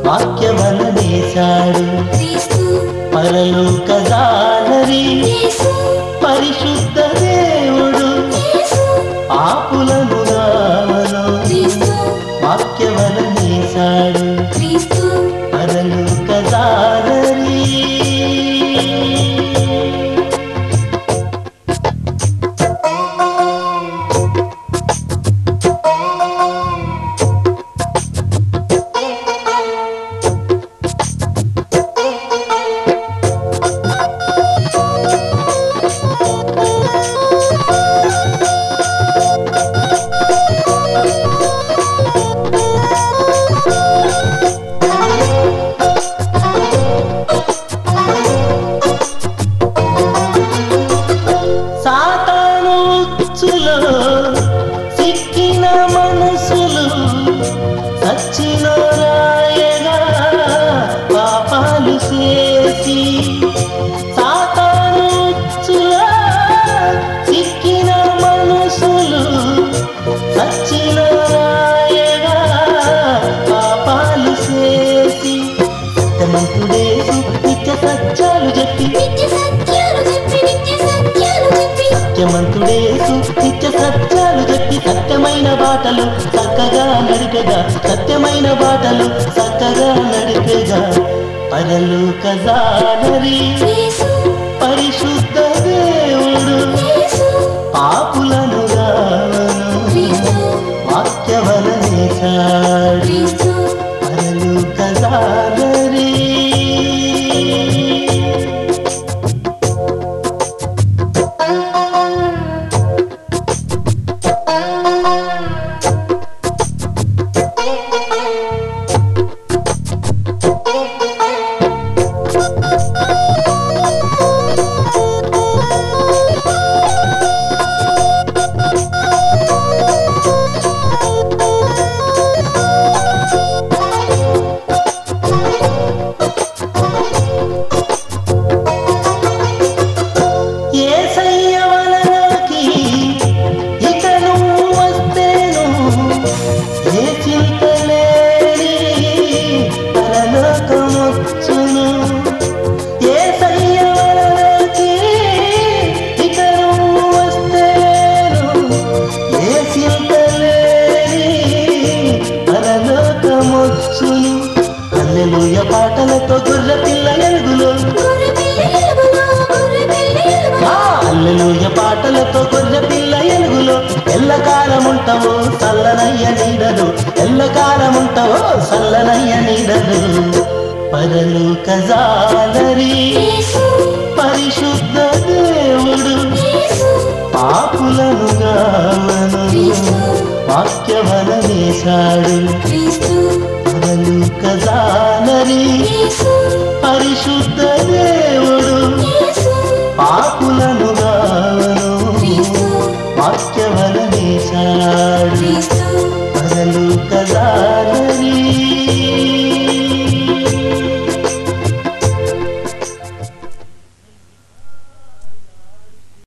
వాక్యవలనేశాడు పరలోక జాలరి పరిశుద్ధ దేవుడు పాపులను గావను వాక్యవలనేశాడు పరలోక జాలరి సిక్కిన మనసులు సచ్చిన రాయగా పాపాలు చేసి సాతానుచ్చులా సిక్కిన మనసులు సచ్చిన రాయగా పాపాలు చేసి సత్యమంతుడేసు నిత్య సత్యాలు చెప్పి సత్యమంతుడేసు నిత్య సత్యాలు చెప్పి సత్యమైన బాటలు చక్కగా నడిపెగా సత్యమైన బాటలు చక్కగా నడిపెగా పరలోక జాలరి పరిశుద్ధ దేవుడు పాపులను గావను వాక్యవలనేశాడు పరలోక జాలరి హల్లెలూయ పాటలతో గొర్రె పిల్ల ఎలుగులో హల్లెలూయ పాటలతో గొర్రె పిల్ల ఎలుగులో ఎల్లకాలముంటావో చల్లనయ్య నీడలు ఎల్లకాలముంటావో చల్లనయ్య నీడలు పరలోక జాలరి పరిశుద్ధ దేవుడు పాపులను గావను వాక్యవలనేశాడు పరలోక జాలరి పరిశుద్ధ దేవుడు పాపులను గావను వాక్యవలనేశాడు పరలోక జాలరి